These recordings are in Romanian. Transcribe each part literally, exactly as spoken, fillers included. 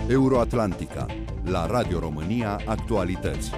Euroatlantica, la Radio România Actualități.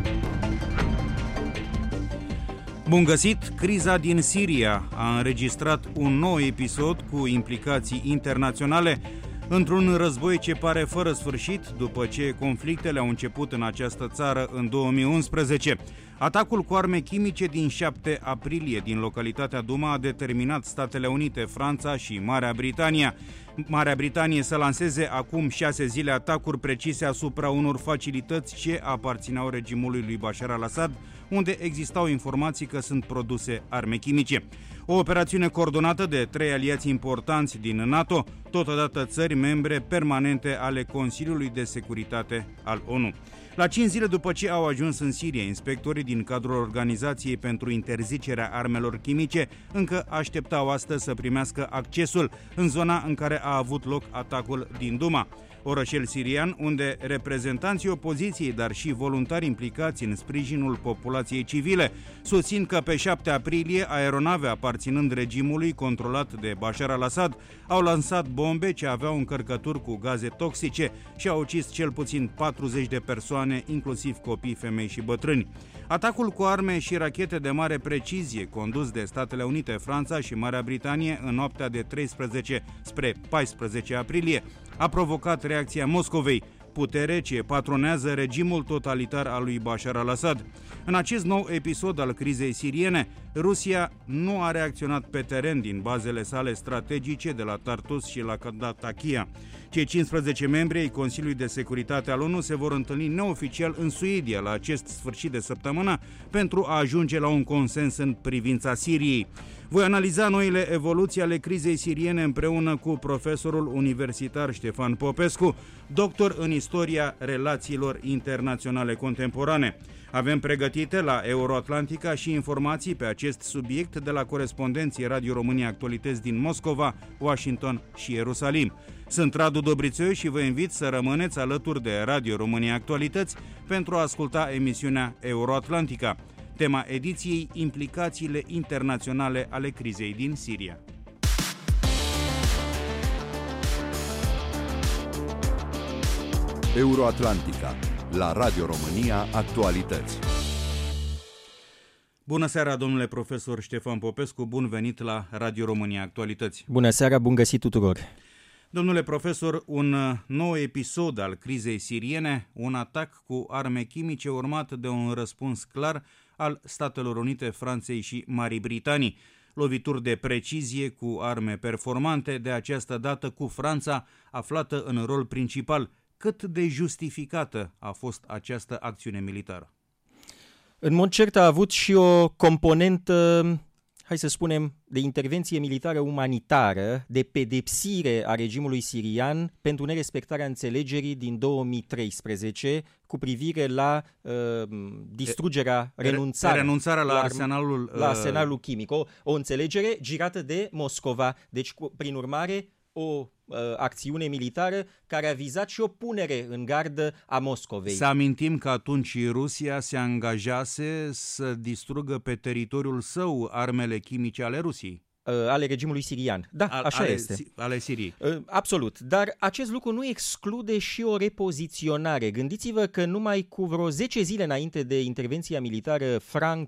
Bun găsit! Criza din Siria a înregistrat un nou episod cu implicații internaționale într-un război ce pare fără sfârșit după ce conflictele au început în această țară în două mii unsprezece. Atacul cu arme chimice din șapte aprilie din localitatea Douma a determinat Statele Unite, Franța și Marea Britanie. Marea Britanie să lanseze acum șase zile atacuri precise asupra unor facilități ce aparțineau regimului lui Bashar al-Assad, unde existau informații că sunt produse arme chimice. O operațiune coordonată de trei aliați importanți din NATO, totodată țări membre permanente ale Consiliului de Securitate al O N U. La cinci zile după ce au ajuns în Siria, inspectorii din cadrul Organizației pentru Interzicerea Armelor Chimice încă așteptau astăzi să primească accesul în zona în care a avut loc atacul din Douma, orășel sirian, unde reprezentanții opoziției, dar și voluntari implicați în sprijinul populației civile, susțin că pe șapte aprilie aeronave aparținând regimului controlat de Bashar al-Assad au lansat bombe ce aveau încărcături cu gaze toxice și au ucis cel puțin patruzeci de persoane, inclusiv copii, femei și bătrâni. Atacul cu arme și rachete de mare precizie, condus de Statele Unite, Franța și Marea Britanie în noaptea de treisprezece spre paisprezece aprilie, a provocat reacția Moscovei, putere ce patronează regimul totalitar al lui Bashar al-Assad. În acest nou episod al crizei siriene, Rusia nu a reacționat pe teren din bazele sale strategice de la Tartus și la Latakia. Cei cincisprezece membri ai Consiliului de Securitate al O N U se vor întâlni neoficial în Suedia la acest sfârșit de săptămână pentru a ajunge la un consens în privința Siriei. Voi analiza noile evoluții ale crizei siriene împreună cu profesorul universitar Ștefan Popescu, doctor în istoria relațiilor internaționale contemporane. Avem pregătite la Euroatlantica și informații pe acest subiect de la corespondenții Radio România Actualități din Moscova, Washington și Ierusalim. Sunt Radu Dobrițeu și vă invit să rămâneți alături de Radio România Actualități pentru a asculta emisiunea Euroatlantica. Tema ediției: implicațiile internaționale ale crizei din Siria. Euroatlantica, la Radio România Actualități. Bună seara, domnule profesor Ștefan Popescu, bun venit la Radio România Actualități. Bună seara, bun găsit tuturor. Domnule profesor, un nou episod al crizei siriene, un atac cu arme chimice urmat de un răspuns clar al Statelor Unite, Franței și Marii Britanii. Lovituri de precizie cu arme performante, de această dată cu Franța aflată în rol principal. Cât de justificată a fost această acțiune militară? În mod cert a avut și o componentă, hai să spunem, de intervenție militară umanitară, de pedepsire a regimului sirian pentru nerespectarea înțelegerii din două mii treisprezece cu privire la uh, distrugerea, renunțarea, renunțarea la, arsenalul, la arsenalul chimic. O, o înțelegere girată de Moscova. Deci, cu, prin urmare, o uh, acțiune militară care a vizat și o punere în gardă a Moscovei. Să amintim că atunci Rusia se angajase să distrugă pe teritoriul său armele chimice ale Rusiei. Uh, ale regimului sirian. Da, Al, așa ale, este. Ale Siriei. Uh, absolut. Dar acest lucru nu exclude și o repoziționare. Gândiți-vă că numai cu vreo zece zile înainte de intervenția militară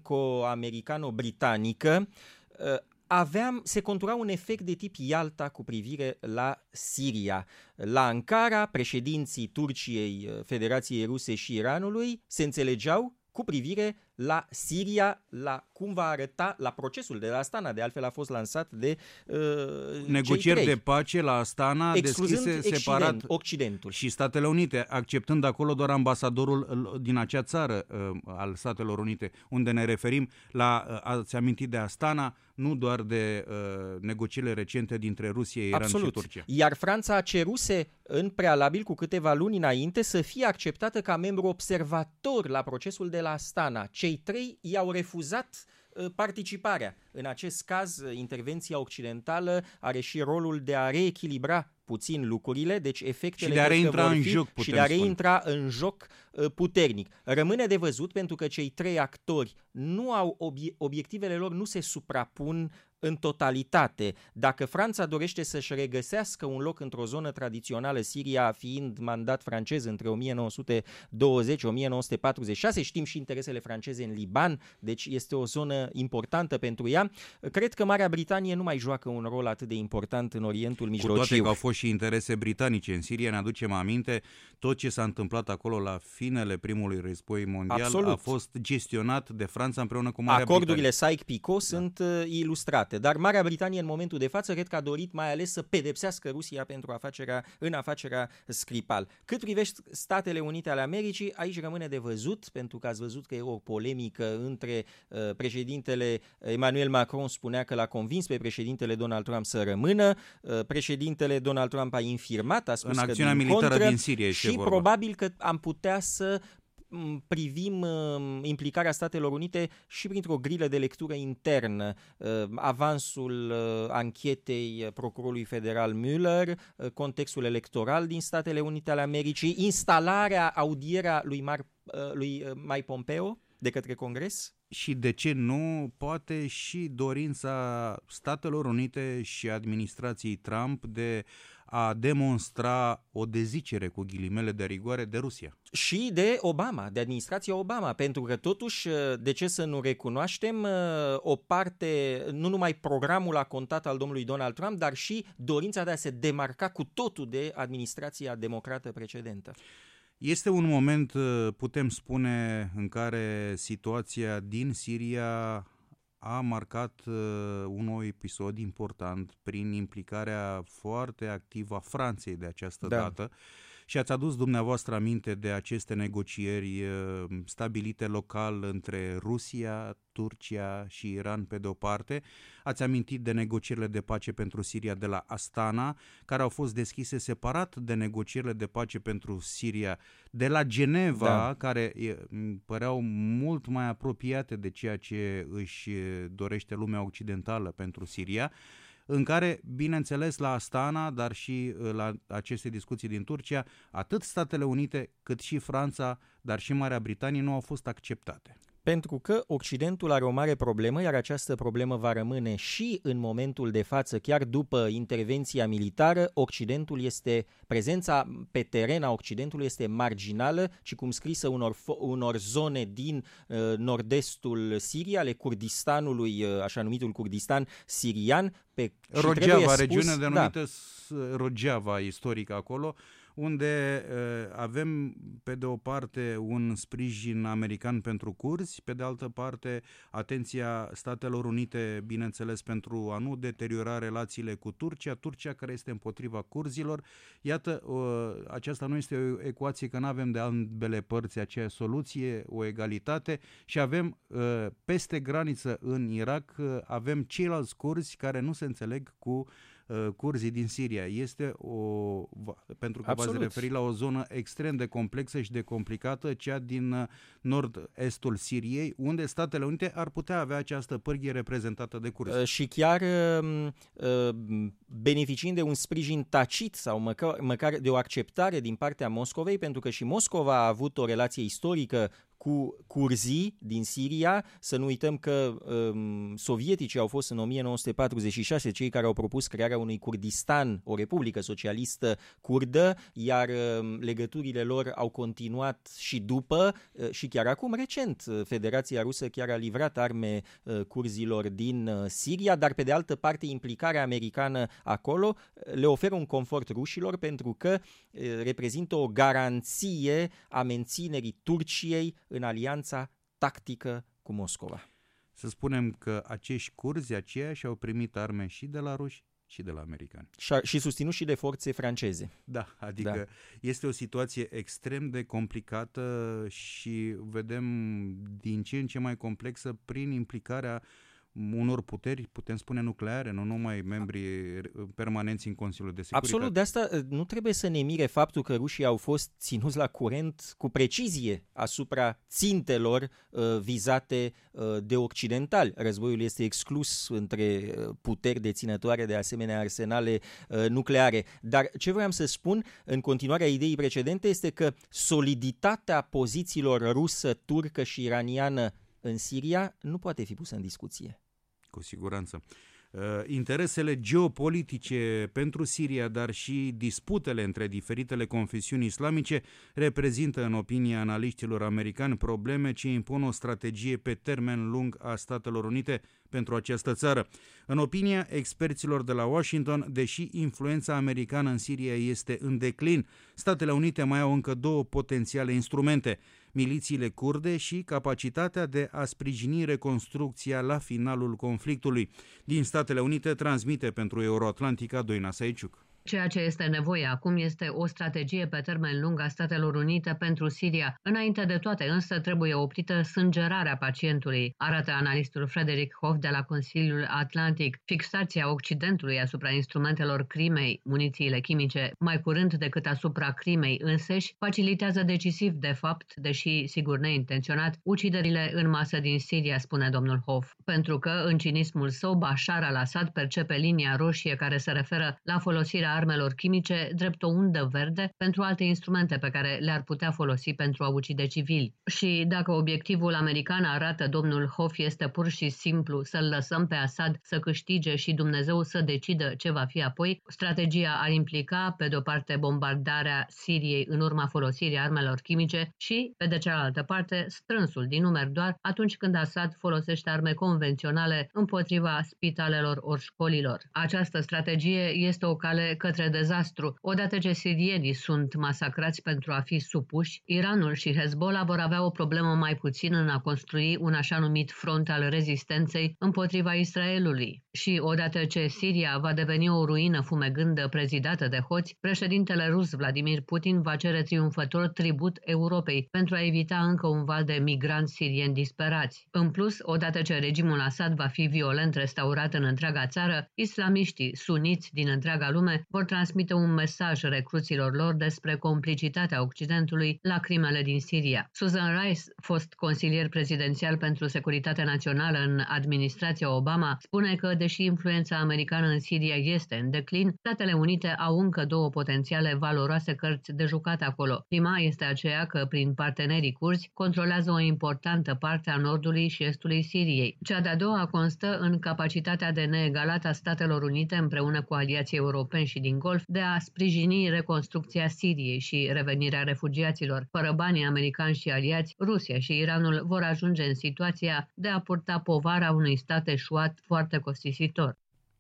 franco-americano-britanică, uh, Aveam, se contura un efect de tip Ialta cu privire la Siria. La Ankara, președinții Turciei, Federației Ruse și Iranului se înțelegeau cu privire la Siria, la cum va arăta, la procesul de la Astana, de altfel a fost lansat de uh, negocieri de pace la Astana, excluzând deschise separat Occidentul. Și Statele Unite, acceptând acolo doar ambasadorul din acea țară uh, al Statelor Unite, unde ne referim la, uh, ați amintit de Astana, nu doar de uh, negocierile recente dintre Rusia, Iran Absolut. și Turcia. Iar Franța a ceruse în prealabil cu câteva luni înainte să fie acceptată ca membru observator la procesul de la Astana. Cei trei i-au refuzat participarea. În acest caz, intervenția occidentală are și rolul de a reechilibra puțin lucrurile, deci efectele și de a reintra în joc, și de a reintra în joc puternic. Rămâne de văzut pentru că cei trei actori nu au obie- obiectivele lor nu se suprapun în totalitate. Dacă Franța dorește să-și regăsească un loc într-o zonă tradițională, Siria fiind mandat francez între o mie nouă sute douăzeci - o mie nouă sute patruzeci și șase, știm și interesele franceze în Liban, deci este o zonă importantă pentru ea. Cred că Marea Britanie nu mai joacă un rol atât de important în Orientul Mijlociu. Cu toate că au fost și interese britanice în Siria, ne aducem aminte, tot ce s-a întâmplat acolo la finele primului război mondial Absolut. a fost gestionat de Franța împreună cu Marea Acordurile Britanie. Sykes-Picot da. sunt uh, ilustrate, dar Marea Britanie în momentul de față cred că a dorit mai ales să pedepsească Rusia pentru afacerea, în afacerea Skripal. Cât privește Statele Unite ale Americii, aici rămâne de văzut, pentru că ați văzut că e o polemică între uh, președintele Emmanuel Macron spunea că l-a convins pe președintele Donald Trump să rămână, uh, președintele Donald Trump a infirmat, a spus în că acțiunea din militară contră, din Siria și vorba. probabil că am putea să privim uh, implicarea Statelor Unite și printr-o grilă de lectură internă. Uh, avansul uh, anchetei procurorului federal Mueller, uh, contextul electoral din Statele Unite ale Americii, instalarea, audierea lui, Mar, uh, lui uh, Mike Pompeo de către Congres. Și de ce nu, poate și dorința Statelor Unite și administrației Trump de a demonstra o dezicere cu ghilimele de rigoare de Rusia. Și de Obama, de administrația Obama, pentru că totuși, de ce să nu recunoaștem, o parte, nu numai programul a contat al domnului Donald Trump, dar și dorința de a se demarca cu totul de administrația democrată precedentă. Este un moment, putem spune, în care situația din Siria a marcat un nou episod important prin implicarea foarte activă a Franței de această da. dată. Și ați adus dumneavoastră aminte de aceste negocieri stabilite local între Rusia, Turcia și Iran pe de-o parte. Ați amintit de negocierile de pace pentru Siria de la Astana, care au fost deschise separat de negocierile de pace pentru Siria de la Geneva, da. care păreau mult mai apropiate de ceea ce își dorește lumea occidentală pentru Siria, în care, bineînțeles, la Astana, dar și la aceste discuții din Turcia, atât Statele Unite cât și Franța, dar și Marea Britanie nu au fost acceptate. Pentru că Occidentul are o mare problemă, iar această problemă va rămâne și în momentul de față, chiar după intervenția militară. Occidentul este, prezența pe teren a Occidentului este marginală, ci cum scrisă unor, unor zone din uh, nord-estul Siriei, ale Kurdistanului, uh, așa numitul Kurdistan sirian, pe Rojava, regiunea denumită da. Rojava istorică acolo, unde uh, avem pe de o parte un sprijin american pentru curzi, pe de altă parte atenția Statelor Unite, bineînțeles, pentru a nu deteriora relațiile cu Turcia, Turcia care este împotriva curzilor. Iată, uh, aceasta nu este o ecuație, că nu avem de ambele părți aceeași soluție, o egalitate, și avem uh, peste graniță în Irak, uh, avem ceilalți curzi care nu se înțeleg cu curzii din Siria. Este o, pentru că v-ați referit la o zonă extrem de complexă și de complicată, cea din nord-estul Siriei, unde Statele Unite ar putea avea această pârghie reprezentată de curzi. Și chiar beneficiind de un sprijin tacit sau măcar, măcar de o acceptare din partea Moscovei, pentru că și Moscova a avut o relație istorică cu curzii din Siria. Să nu uităm că um, sovieticii au fost în o mie nouă sute patruzeci și șase cei care au propus crearea unui Kurdistan, o republică socialistă kurdă, iar um, legăturile lor au continuat și după uh, și chiar acum recent. Federația Rusă chiar a livrat arme uh, curzilor din uh, Siria, dar pe de altă parte implicarea americană acolo le oferă un confort rușilor, pentru că uh, reprezintă o garanție a menținerii Turciei în alianța tactică cu Moscova. Să spunem că acești curzi aceia și-au primit arme și de la ruși și de la americani. Și, și susținut și de forțe franceze. Da, adică da. Este o situație extrem de complicată și vedem din ce în ce mai complexă prin implicarea unor puteri, putem spune nucleare, nu numai membrii permanenți în Consiliul de Securitate. Absolut, de asta nu trebuie să ne mire faptul că rușii au fost ținuți la curent cu precizie asupra țintelor uh, vizate uh, de occidentali. Războiul este exclus între puteri deținătoare de asemenea arsenale uh, nucleare. Dar ce vreau să spun în continuarea ideii precedente este că soliditatea pozițiilor rusă, turcă și iraniană în Siria nu poate fi pusă în discuție. Cu siguranță. Interesele geopolitice pentru Siria, dar și disputele între diferitele confesiuni islamice reprezintă, în opinia analiștilor americani, probleme ce impun o strategie pe termen lung a Statelor Unite pentru această țară. În opinia experților de la Washington, deși influența americană în Siria este în declin, Statele Unite mai au încă două potențiale instrumente: milițiile kurde și capacitatea de a sprijini reconstrucția la finalul conflictului. Din Statele Unite transmite pentru Euroatlantica Doina Saiciuc. Ceea ce este nevoie acum este o strategie pe termen lung a Statelor Unite pentru Siria. Înainte de toate, însă, trebuie oprită sângerarea pacientului, arată analistul Frederick Hoff de la Consiliul Atlantic. Fixația Occidentului asupra instrumentelor crimei, munițiile chimice, mai curând decât asupra crimei înseși, facilitează decisiv, de fapt, deși sigur neintenționat, uciderile în masă din Siria, spune domnul Hoff. Pentru că, în cinismul său, Bashar al-Assad percepe linia roșie care se referă la folosirea armelor chimice drept o undă verde pentru alte instrumente pe care le-ar putea folosi pentru a ucide civili. Și dacă obiectivul american, arată domnul Hoff, este pur și simplu să-l lăsăm pe Assad să câștige și Dumnezeu să decidă ce va fi apoi, strategia ar implica, pe de-o parte, bombardarea Siriei în urma folosirii armelor chimice și, pe de cealaltă parte, strânsul din număr doar atunci când Assad folosește arme convenționale împotriva spitalelor ori școlilor. Această strategie este o cale către dezastru. Odată ce sirienii sunt masacrați pentru a fi supuși, Iranul și Hezbollah vor avea o problemă mai puțin în a construi un așa numit front al rezistenței împotriva Israelului. Și odată ce Siria va deveni o ruină fumegândă prezidată de hoți, președintele rus Vladimir Putin va cere triumfător tribut Europei pentru a evita încă un val de migranți sirieni disperați. În plus, odată ce regimul Assad va fi violent restaurat în întreaga țară, islamiștii suniți din întreaga lume vor transmite un mesaj recruților lor despre complicitatea Occidentului la crimele din Siria. Susan Rice, fost consilier prezidențial pentru securitate națională în administrația Obama, spune că, deși influența americană în Siria este în declin, Statele Unite au încă două potențiale valoroase cărți de jucat acolo. Prima este aceea că, prin partenerii curzi, controlează o importantă parte a nordului și estului Siriei. Cea de-a doua constă în capacitatea de neegalat a Statelor Unite împreună cu aliații europeni și din Golf de a sprijini reconstrucția Siriei și revenirea refugiaților. Fără banii americani și aliați, Rusia și Iranul vor ajunge în situația de a purta povara unui stat eșuat foarte costisitor.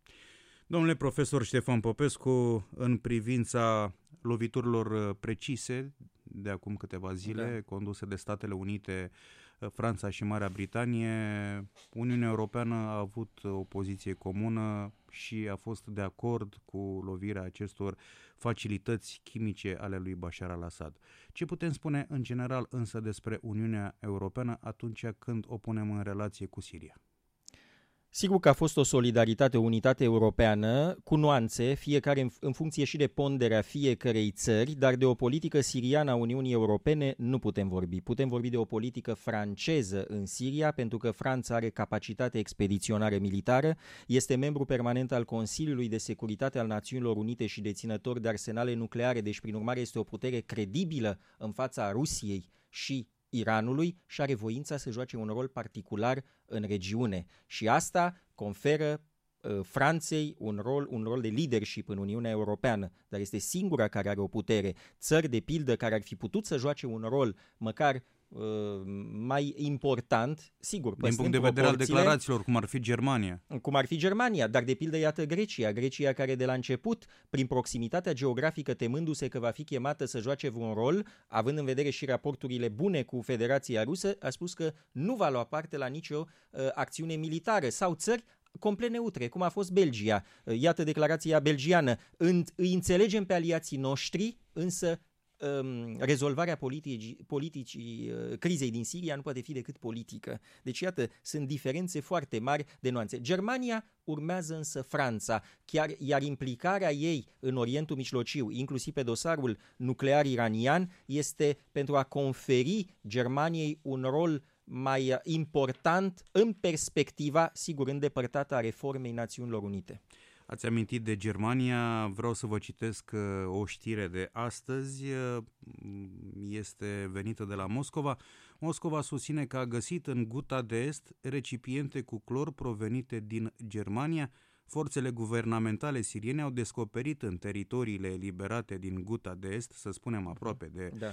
Domnule profesor Ștefan Popescu, în privința loviturilor precise de acum câteva zile, da. conduse de Statele Unite, Franța și Marea Britanie, Uniunea Europeană a avut o poziție comună și a fost de acord cu lovirea acestor facilități chimice ale lui Bashar al-Assad. Ce putem spune în general însă despre Uniunea Europeană atunci când o punem în relație cu Siria? Sigur că a fost o solidaritate, o unitate europeană, cu nuanțe, fiecare în, în funcție și de ponderea fiecărei țări, dar de o politică siriană a Uniunii Europene nu putem vorbi. Putem vorbi de o politică franceză în Siria, pentru că Franța are capacitate expediționară militară, este membru permanent al Consiliului de Securitate al Națiunilor Unite și deținător de arsenale nucleare, deci prin urmare este o putere credibilă în fața Rusiei și Iranului și are voința să joace un rol particular în regiune. Și asta conferă uh, Franței un rol, un rol de leadership în Uniunea Europeană, dar este singura care are o putere. Țări, de pildă, care ar fi putut să joace un rol măcar uh, mai important, sigur, din punct de vedere al declarațiilor, cum ar fi Germania. Cum ar fi Germania, dar de pildă iată Grecia, Grecia care de la început, prin proximitatea geografică, temându-se că va fi chemată să joace un rol, având în vedere și raporturile bune cu Federația Rusă, a spus că nu va lua parte la nicio uh, acțiune militară, sau țări complet neutre, cum a fost Belgia. Iată declarația belgiană. Îi înțelegem pe aliații noștri, însă rezolvarea politicii, politicii crizei din Siria nu poate fi decât politică. Deci, iată, sunt diferențe foarte mari de nuanțe. Germania urmează însă Franța, chiar, iar implicarea ei în Orientul Mijlociu, inclusiv pe dosarul nuclear iranian, este pentru a conferi Germaniei un rol mai important în perspectiva, sigur, îndepărtată a reformei Națiunilor Unite. Ați amintit de Germania, vreau să vă citesc o știre de astăzi, este venită de la Moscova. Moscova susține că a găsit în Guta de Est recipiente cu clor provenite din Germania. forțele guvernamentale siriene au descoperit în teritoriile eliberate din Ghouta de Est, să spunem aproape de, da.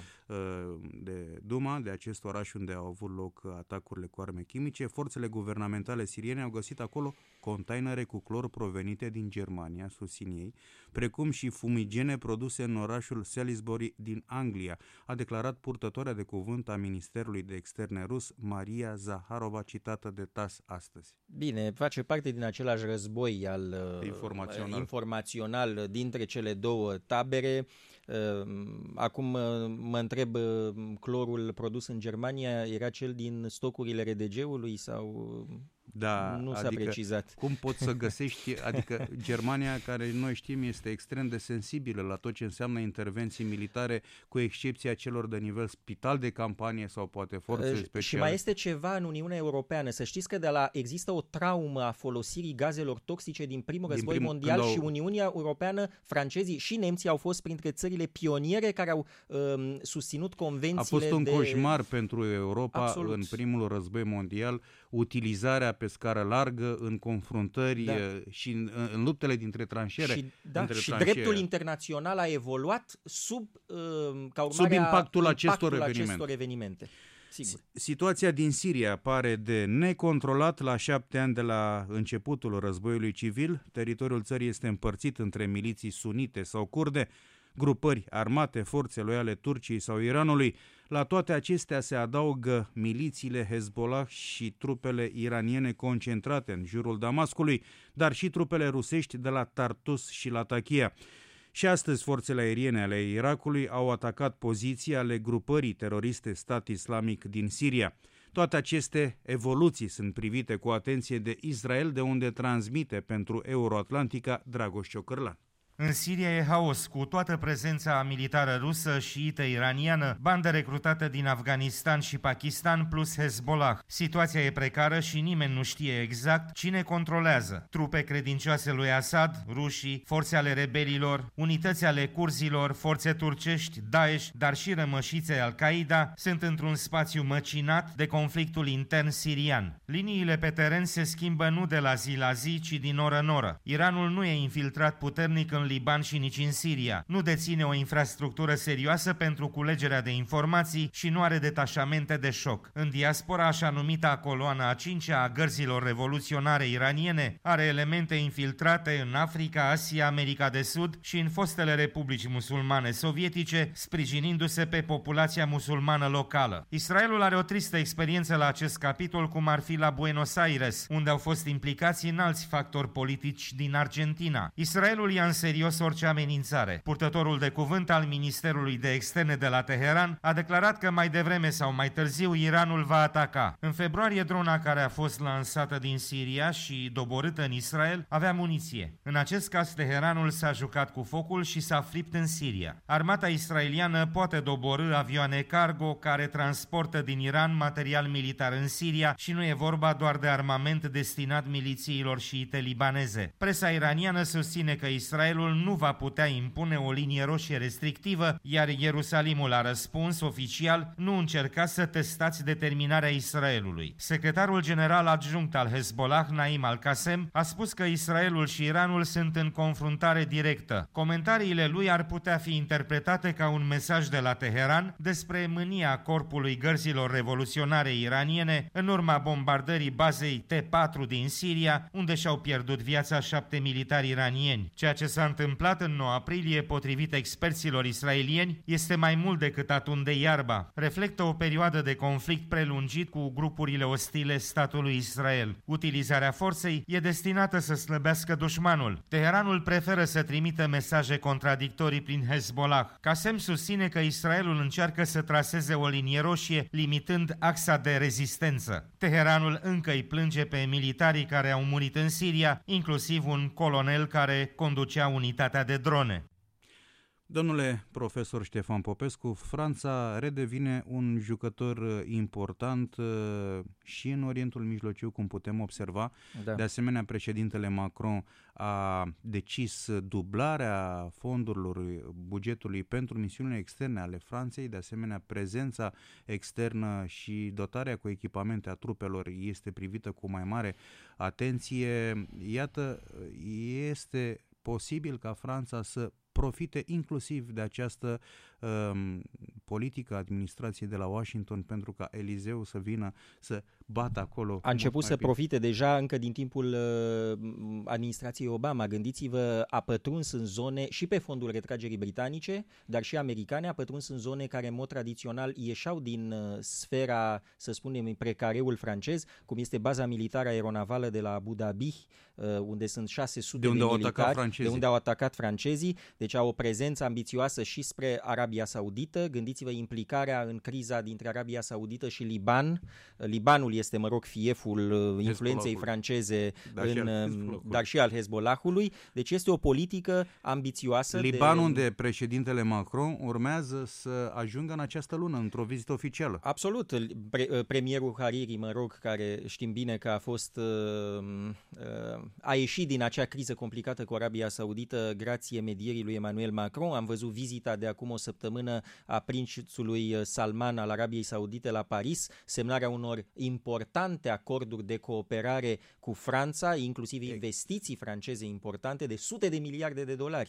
de Douma, de acest oraș unde au avut loc atacurile cu arme chimice, forțele guvernamentale siriene au găsit acolo containere cu clor provenite din Germania, susțin ei, precum și fumigene produse în orașul Salisbury din Anglia, a declarat purtătoarea de cuvânt a Ministerului de Externe rus, Maria Zaharova, citată de T A S astăzi. Bine, face parte din același război al informațional, informațional dintre cele două tabere. Acum mă întreb, clorul produs în Germania era cel din stocurile R D G-ului sau... Da, nu s-a adică precizat. Cum poți să găsești, adică Germania, care noi știm este extrem de sensibilă la tot ce înseamnă intervenții militare, cu excepția celor de nivel spital de campanie sau poate forțe speciale. Și mai este ceva în Uniunea Europeană. Să știți că de la există o traumă a folosirii gazelor toxice din primul din război prim, mondial au... și Uniunea Europeană, francezii și nemții au fost printre țările pioniere care au um, susținut convențiile. A fost un de... coșmar pentru Europa. Absolut. În primul război mondial, utilizarea pe scară largă în confruntări, da, și în, în luptele dintre tranșiere. Și, da, dintre și tranșiere. dreptul internațional a evoluat sub, uh, ca urmare sub impactul, impactul acestor, acestor evenimente. evenimente. Sigur. Situația din Siria pare de necontrolat la șapte ani de la începutul războiului civil. Teritoriul țării este împărțit între miliții sunite sau kurde, grupări armate, forțe loiale Turciei sau Iranului. La toate acestea se adaugă milițiile Hezbollah și trupele iraniene concentrate în jurul Damascului, dar și trupele rusești de la Tartus și Latakia. Și astăzi forțele aeriene ale Irakului au atacat poziții ale grupării teroriste Stat Islamic din Siria. Toate aceste evoluții sunt privite cu atenție de Israel, de unde transmite pentru Euroatlantica Dragoș Ciocârlan. În Siria e haos, cu toată prezența militară rusă, șiită iraniană, bandă recrutată din Afganistan și Pakistan plus Hezbollah. Situația e precară și nimeni nu știe exact cine controlează. Trupe credincioase lui Assad, rușii, forțe ale rebelilor, unități ale curzilor, forțe turcești, Daesh, dar și rămășițe Al-Qaeda sunt într-un spațiu măcinat de conflictul intern sirian. Liniile pe teren se schimbă nu de la zi la zi, ci din oră în oră. Iranul nu e infiltrat puternic în Liban și nici în Siria. Nu deține o infrastructură serioasă pentru culegerea de informații și nu are detașamente de șoc. În diaspora, așa numita coloană a cincea a gărzilor revoluționare iraniene, are elemente infiltrate în Africa, Asia, America de Sud și în fostele republici musulmane sovietice, sprijinindu-se pe populația musulmană locală. Israelul are o tristă experiență la acest capitol, cum ar fi la Buenos Aires, unde au fost implicați înalți factori politici din Argentina. Israelul ia în serios orice amenințare. Purtătorul de cuvânt al Ministerului de Externe de la Teheran a declarat că mai devreme sau mai târziu Iranul va ataca. În februarie, drona care a fost lansată din Siria și doborâtă în Israel avea muniție. În acest caz, Teheranul s-a jucat cu focul și s-a fript în Siria. Armata israeliană poate doborî avioane cargo care transportă din Iran material militar în Siria și nu e vorba doar de armament destinat milițiilor șiite libaneze. Presa iraniană susține că Israelul nu va putea impune o linie roșie restrictivă, iar Ierusalimul a răspuns oficial: nu încercați să testați determinarea Israelului. Secretarul general adjunct al Hezbollah, Naim al-Qasem, a spus că Israelul și Iranul sunt în confruntare directă. Comentariile lui ar putea fi interpretate ca un mesaj de la Teheran despre mânia corpului gărzilor revoluționare iraniene în urma bombardării bazei T patru din Siria, unde și-au pierdut viața șapte militari iranieni. Ceea ce s-a întâmplat în nouă aprilie, potrivit experților israelieni, este mai mult decât atun de iarba. Reflectă o perioadă de conflict prelungit cu grupurile ostile statului Israel. Utilizarea forței e destinată să slăbească dușmanul. Teheranul preferă să trimită mesaje contradictorii prin Hezbollah. Qasem susține că Israelul încearcă să traseze o linie roșie, limitând axa de rezistență. Teheranul încă îi plânge pe militarii care au murit în Siria, inclusiv un colonel care conducea unitatea de drone. Domnule profesor Ștefan Popescu, Franța redevine un jucător important și în Orientul Mijlociu, cum putem observa. Da. De asemenea, președintele Macron a decis dublarea fondurilor bugetului pentru misiunile externe ale Franței. De asemenea, prezența externă și dotarea cu echipamente a trupelor este privită cu mai mare atenție. Iată, este posibil ca Franța să profite inclusiv de această um, politică a administrației de la Washington pentru ca Elizeu să vină să bată acolo. A început să bine. profite deja încă din timpul uh, administrației Obama. Gândiți-vă, a pătruns în zone și pe fondul retragerii britanice, dar și americane, a pătruns în zone care în mod tradițional ieșeau din uh, sfera, să spunem, precareul francez, cum este baza militară aeronavală de la Abu Dhabi, uh, unde sunt șase sute de, de militari, de unde au atacat francezii. Deci au o prezență ambițioasă și spre Arabia Saudită. Gândiți-vă implicarea în criza dintre Arabia Saudită și Liban. Libanul este, mă rog, fieful influenței franceze, dar, în, și dar și al Hezbollahului. Deci este o politică ambițioasă. Liban, de... unde președintele Macron urmează să ajungă în această lună, într-o vizită oficială. Absolut. Pre- premierul Hariri, mă rog, care știm bine că a fost a ieșit din acea criză complicată cu Arabia Saudită grație medierii lui Emmanuel Macron. Am văzut vizita de acum o săptămână a prințului Salman al Arabiei Saudite la Paris, semnarea unor importante acorduri de cooperare cu Franța, inclusiv investiții franceze importante de sute de miliarde de dolari.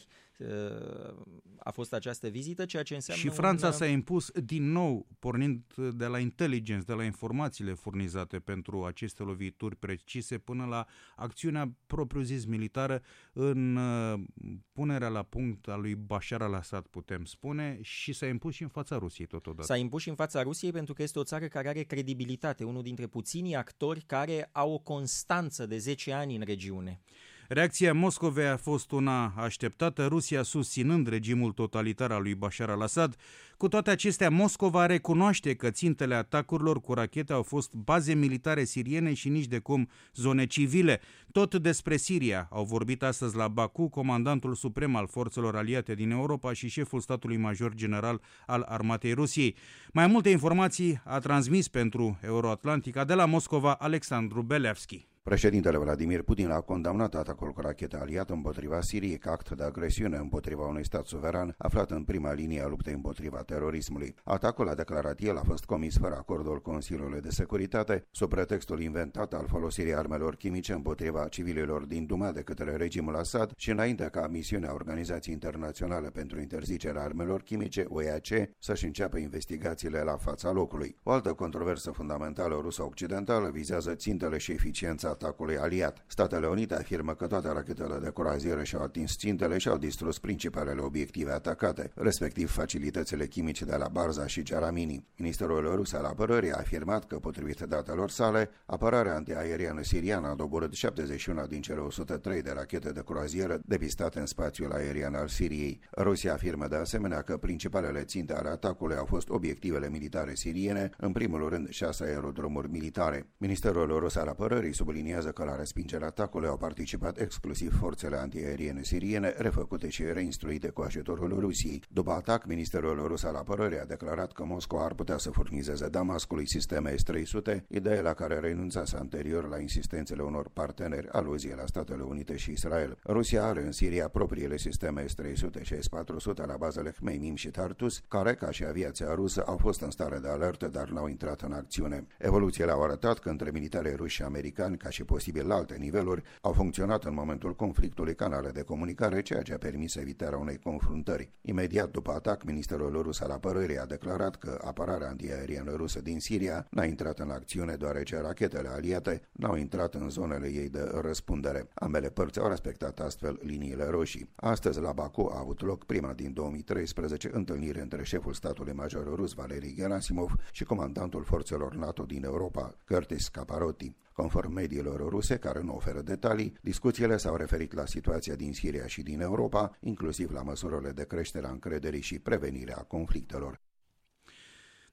A fost această vizită, ceea ce înseamnă... Și Franța un... s-a impus din nou, pornind de la inteligență, de la informațiile furnizate pentru aceste lovituri precise, până la acțiunea propriu-zis militară în punerea la punct a lui Bashar al-Assad, putem spune, și s-a impus și în fața Rusiei totodată. S-a impus și în fața Rusiei pentru că este o țară care are credibilitate, unul dintre puținii actori care au o constanță de zece ani în regiune. Reacția Moscovei a fost una așteptată, Rusia susținând regimul totalitar al lui Bashar al-Assad. Cu toate acestea, Moscova recunoaște că țintele atacurilor cu rachete au fost baze militare siriene și nici de cum zone civile. Tot despre Siria au vorbit astăzi la Baku comandantul suprem al forțelor aliate din Europa și șeful statului major general al armatei Rusiei. Mai multe informații a transmis pentru Euroatlantica de la Moscova Alexandru Belevski. Președintele Vladimir Putin a condamnat atacul cu rachete aliat împotriva Siriei ca act de agresiune împotriva unui stat suveran aflat în prima linie a luptei împotriva terorismului. Atacul, a declarat el, a fost comis fără acordul Consiliului de Securitate, sub pretextul inventat al folosirii armelor chimice împotriva civililor din Duma de către regimul Assad și înainte ca misiunea Organizației Internaționale pentru Interzicerea Armelor Chimice, O E A C, să-și înceapă investigațiile la fața locului. O altă controversă fundamentală ruso-occidentală vizează țintele și eficiența atacului aliat. Statele Unite afirmă că toate rachetele de croazieră și-au atins țintele și au distrus principalele obiective atacate, respectiv facilitățile chimice de la Barza și Jaramini. Ministerul rus al apărării a afirmat că, potrivit datelor sale, apărarea antiaeriană siriană a doborât șaptezeci și unu din cele o sută trei de rachete de croazieră depistate în spațiul aerian al Siriei. Rusia afirmă de asemenea că principalele ținte ale atacului au fost obiectivele militare siriene, în primul rând șase aerodromuri militare. Ministerul rus al apărării subliniază că la respingerea atacului au participat exclusiv forțele antiaeriene siriene, refăcute și reinstruite cu ajutorul Rusiei. După atac, Ministerul rus al apărării a declarat că Moscova ar putea să furnizeze Damascului sisteme S trei sute, idee la care renunțase anterior la insistențele unor parteneri, aluzie la Statele Unite și Israel. Rusia are în Siria propriile sisteme S trei sute și S patru sute la bazele Khmeimim și Tartus, care, ca și aviația rusă, au fost în stare de alertă, dar n-au intrat în acțiune. Evoluțiile au arătat că între militarii ruși și americani, ca și posibil la alte niveluri, au funcționat în momentul conflictului canale de comunicare, ceea ce a permis evitarea unei confruntări. Imediat după atac, Ministerul rus al apărării a declarat că apărarea antiaeriană rusă din Siria n-a intrat în acțiune deoarece rachetele aliate n-au intrat în zonele ei de răspundere. Ambele părți au respectat astfel liniile roșii. Astăzi, la Baku a avut loc prima din două mii treisprezece întâlnire între șeful statului major rus Valery Gerasimov și comandantul forțelor NATO din Europa, Curtis Caparotti. Conform mediilor ruse, care nu oferă detalii, discuțiile s-au referit la situația din Siria și din Europa, inclusiv la măsurile de creștere a încrederii și prevenirea conflictelor.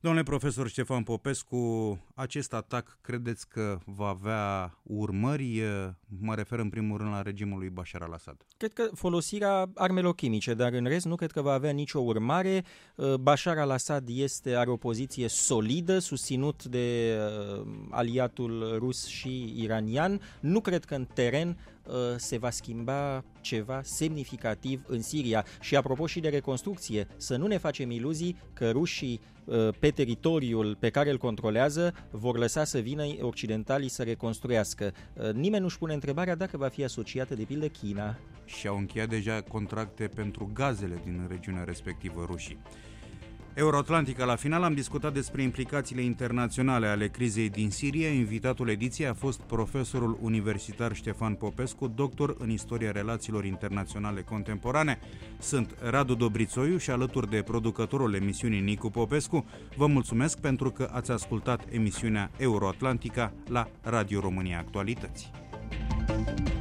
Domnule profesor Ștefan Popescu, acest atac credeți că va avea urmări? Mă refer în primul rând la regimul lui Bashar al-Assad. Cred că folosirea armelor chimice, dar în rest nu cred că va avea nicio urmare. Bashar al-Assad este, are o poziție solidă, susținut de aliatul rus și iranian. Nu cred că în teren se va schimba ceva semnificativ în Siria. Și apropo și de reconstrucție, să nu ne facem iluzii că rușii pe teritoriul pe care îl controlează vor lăsa să vină occidentalii să reconstruiască. Nimeni nu-și pune întrebarea dacă va fi asociată de pildă China. Și au încheiat deja contracte pentru gazele din regiunea respectivă rușii. Euroatlantica, la final am discutat despre implicațiile internaționale ale crizei din Siria. Invitatul ediției a fost profesorul universitar Ștefan Popescu, doctor în istoria relațiilor internaționale contemporane. Sunt Radu Dobrițoiu și alături de producătorul emisiunii Nicu Popescu, vă mulțumesc pentru că ați ascultat emisiunea Euroatlantica la Radio România Actualități.